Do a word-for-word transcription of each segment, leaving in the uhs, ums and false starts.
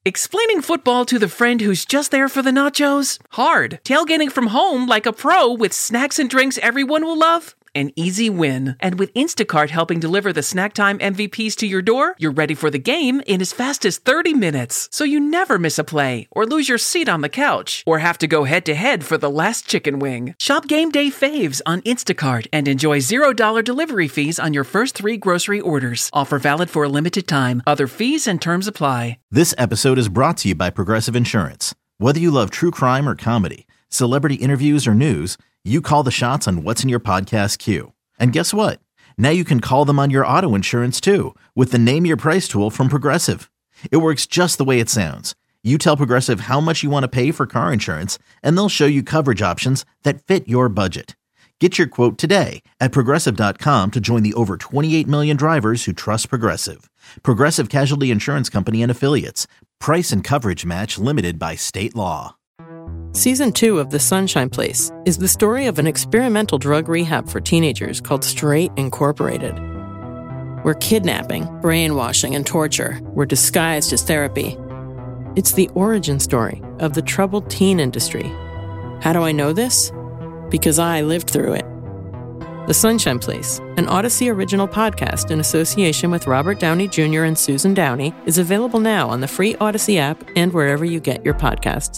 Explaining football to the friend who's just there for the nachos? Hard. Tailgating from home like a pro with snacks and drinks everyone will love? An easy win. And with Instacart helping deliver the snack time M V Ps to your door, you're ready for the game in as fast as thirty minutes. So you never miss a play, or lose your seat on the couch, or have to go head-to-head for the last chicken wing. Shop Game Day Faves on Instacart and enjoy zero dollars delivery fees on your first three grocery orders. Offer valid for a limited time. Other fees and terms apply. This episode is brought to you by Progressive Insurance. Whether you love true crime or comedy, celebrity interviews or news, you call the shots on what's in your podcast queue. And guess what? Now you can call them on your auto insurance too with the Name Your Price tool from Progressive. It works just the way it sounds. You tell Progressive how much you want to pay for car insurance, and they'll show you coverage options that fit your budget. Get your quote today at Progressive dot com to join the over twenty-eight million drivers who trust Progressive. Progressive Casualty Insurance Company and Affiliates. Price and coverage match limited by state law. Season two of The Sunshine Place is the story of an experimental drug rehab for teenagers called Straight Incorporated, where kidnapping, brainwashing, and torture were disguised as therapy. It's the origin story of the troubled teen industry. How do I know this? Because I lived through it. The Sunshine Place, an Odyssey original podcast in association with Robert Downey Junior and Susan Downey, is available now on the free Odyssey app and wherever you get your podcasts.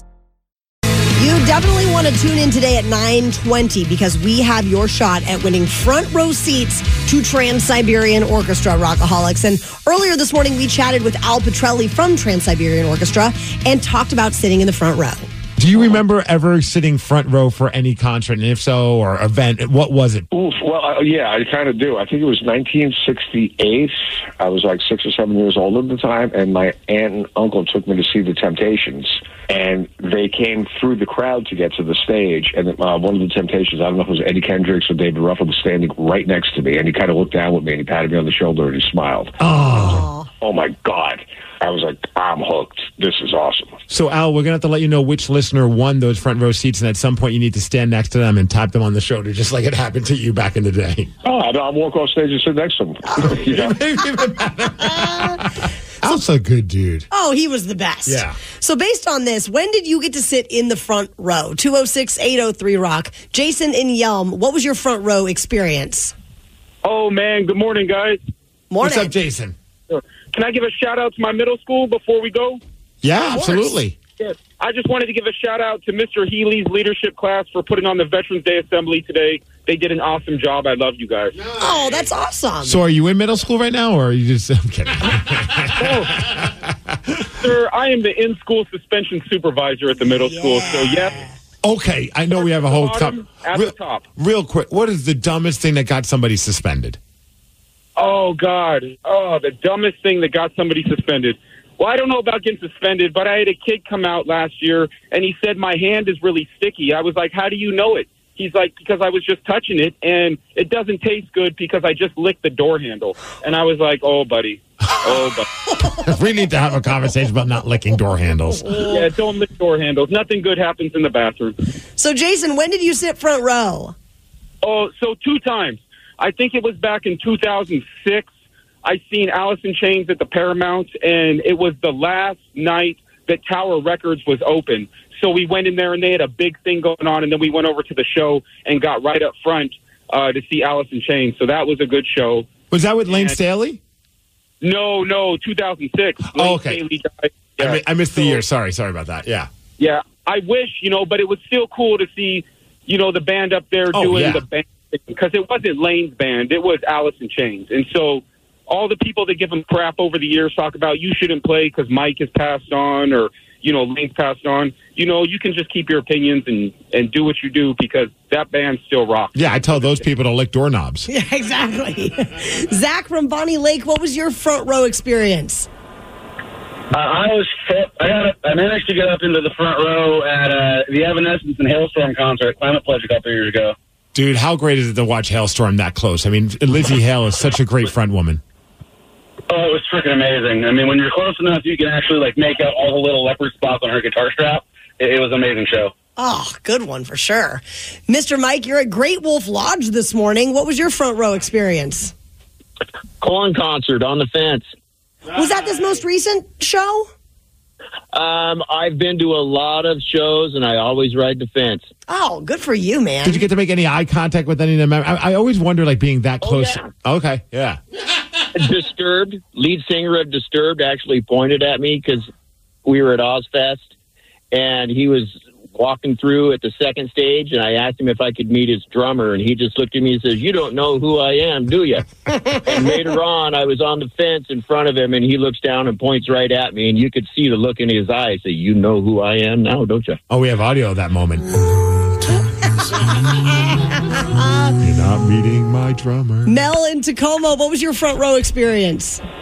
You definitely want to tune in today at nine twenty because we have your shot at winning front row seats to Trans-Siberian Orchestra Rockaholics. And earlier this morning, we chatted with Al Petrelli from Trans-Siberian Orchestra and talked about sitting in the front row. Do you remember ever sitting front row for any concert? And if so, or event, what was it? Oof, well, uh, yeah, I kind of do. I think it was nineteen sixty-eight. I was like six or seven years old at the time, and my aunt and uncle took me to see the Temptations. And they came through the crowd to get to the stage. And uh, one of the Temptations, I don't know if it was Eddie Kendricks or David Ruffalo, was standing right next to me. And he kind of looked down with me, and he patted me on the shoulder, and he smiled. Oh, like, oh my God. I was like, I'm hooked. This is awesome. So, Al, we're going to have to let you know which listener won those front row seats, and at some point you need to stand next to them and tap them on the shoulder, just like it happened to you back in the day. Oh, I'll walk off stage and sit next to them. You know? Al's a good dude. Oh, he was the best. Yeah. So based on this, when did you get to sit in the front row? two oh six, eight oh three, rock. Jason in Yelm, what was your front row experience? Oh, man. Good morning, guys. Morning. What's up, Jason? Can I give a shout-out to my middle school before we go? Yeah, absolutely. Yes. I just wanted to give a shout-out to Mister Healy's leadership class for putting on the Veterans Day Assembly today. They did an awesome job. I love you guys. Nice. Oh, that's awesome. So are you in middle school right now, or are you just... I'm kidding. oh. Sir, I am the in-school suspension supervisor at the middle yeah. school, so yes. Okay, I know we have a whole... Bottom, top. At real, the top. Real quick, what is the dumbest thing that got somebody suspended? Oh, God. Oh, the dumbest thing that got somebody suspended. Well, I don't know about getting suspended, but I had a kid come out last year, and he said, my hand is really sticky. I was like, how do you know it? He's like, because I was just touching it, and it doesn't taste good because I just licked the door handle. And I was like, oh, buddy. Oh, buddy. We need to have a conversation about not licking door handles. Yeah, don't lick door handles. Nothing good happens in the bathroom. So, Jason, when did you sit front row? Oh, so two times. I think it was back in two thousand six. I seen Alice in Chains at the Paramount, and it was the last night that Tower Records was open. So we went in there, and they had a big thing going on, and then we went over to the show and got right up front uh, to see Alice in Chains. So that was a good show. Was that with Lane and Staley? No, no, two thousand six. Oh, Lane okay. Staley died. Yeah. I, mi- I missed so, the year. Sorry, sorry about that. Yeah. Yeah, I wish, you know, but it was still cool to see, you know, the band up there oh, doing yeah. the band. Because it wasn't Lane's band, it was Alice in Chains. And so all the people that give him crap over the years talk about you shouldn't play because Mike has passed on or, you know, Lane's passed on. You know, you can just keep your opinions and, and do what you do because that band still rocks. Yeah, I tell those people to lick doorknobs. Yeah, exactly. Zach from Bonnie Lake, what was your front row experience? Uh, I was I got a, I managed to get up into the front row at uh, the Evanescence and Hailstorm concert at Climate Pledge a couple years ago. Dude, how great is it to watch Hailstorm that close? I mean, Lizzie Hale is such a great front woman. Oh, it was freaking amazing. I mean, when you're close enough, you can actually like make out all the little leopard spots on her guitar strap. It, it was an amazing show. Oh, good one for sure. Mister Mike, you're at Great Wolf Lodge this morning. What was your front row experience? Corn concert on the fence. Was that this most recent show? Um, I've been to a lot of shows, and I always ride the fence. Oh, good for you, man. Did you get to make any eye contact with any of them? I, I always wonder, like, being that close. Oh, yeah. Okay, yeah. Disturbed, lead singer of Disturbed, actually pointed at me because we were at Ozfest, and he was walking through at the second stage, and I asked him if I could meet his drummer, and he just looked at me and says, "You don't know who I am, do you?" And later on, I was on the fence in front of him, and he looks down and points right at me, and you could see the look in his eyes. Say, "You know who I am now, don't you?" Oh, we have audio of that moment. You're not meeting my drummer. Mel in Tacoma, what was your front row experience? Uh,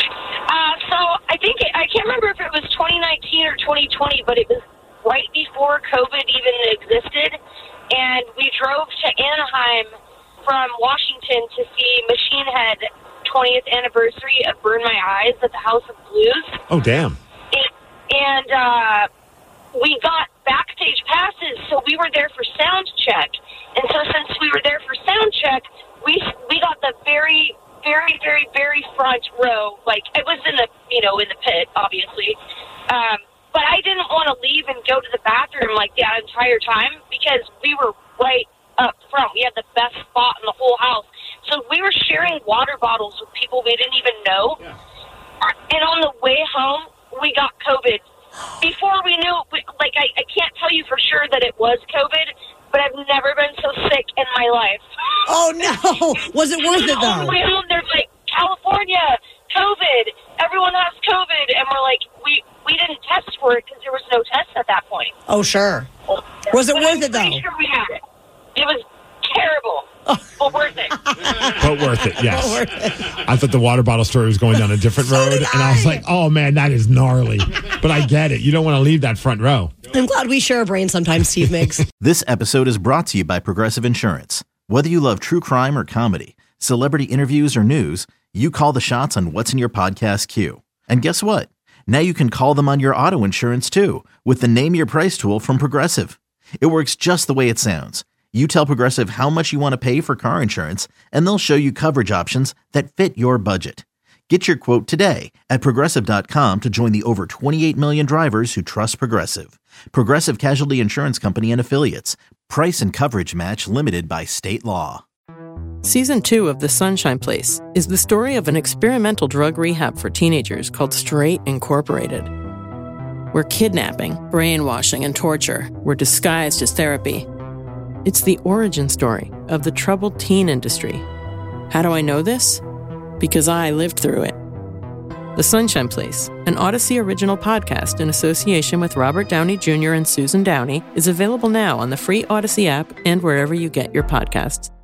so I think, it, I can't remember if it was twenty nineteen or twenty twenty, but it was right before COVID even existed, and we drove to Anaheim from Washington to see Machine Head twentieth anniversary of Burn My Eyes at the House of Blues. Oh, damn. It, and uh, we got backstage passes, so we were there for sound check. And so since we were there for sound check, we we got the very, very, very, very front row. Like, it was in the, you know, in the pit, obviously. Um, But I didn't want to leave and go to the bathroom like that entire time because we were right up front. We had the best spot in the whole house. So we were sharing water bottles with people we didn't even know. Yeah. And on the way home, we got COVID. Before we knew, like, I, I can't tell you for sure that it was COVID, but I've never been so sick in my life. Oh, no. Was it worth it, though? On the way home, there's like, California, COVID. Everyone has COVID. And we're like, we... We didn't test for it because there was no test at that point. Oh, sure. Was it but worth it, though? I'm pretty sure we had it. It was terrible, oh. but worth it. But worth it, yes. But worth it. I thought the water bottle story was going down a different so road, did and I was like, oh, man, that is gnarly. But I get it. You don't want to leave that front row. I'm glad we share a brain sometimes, Steve Miggs. This episode is brought to you by Progressive Insurance. Whether you love true crime or comedy, celebrity interviews or news, you call the shots on what's in your podcast queue. And guess what? Now you can call them on your auto insurance, too, with the Name Your Price tool from Progressive. It works just the way it sounds. You tell Progressive how much you want to pay for car insurance, and they'll show you coverage options that fit your budget. Get your quote today at Progressive dot com to join the over twenty-eight million drivers who trust Progressive. Progressive Casualty Insurance Company and Affiliates. Price and coverage match limited by state law. Season two of The Sunshine Place is the story of an experimental drug rehab for teenagers called Straight Incorporated, where kidnapping, brainwashing, and torture were disguised as therapy. It's the origin story of the troubled teen industry. How do I know this? Because I lived through it. The Sunshine Place, an Odyssey original podcast in association with Robert Downey Junior and Susan Downey, is available now on the free Odyssey app and wherever you get your podcasts.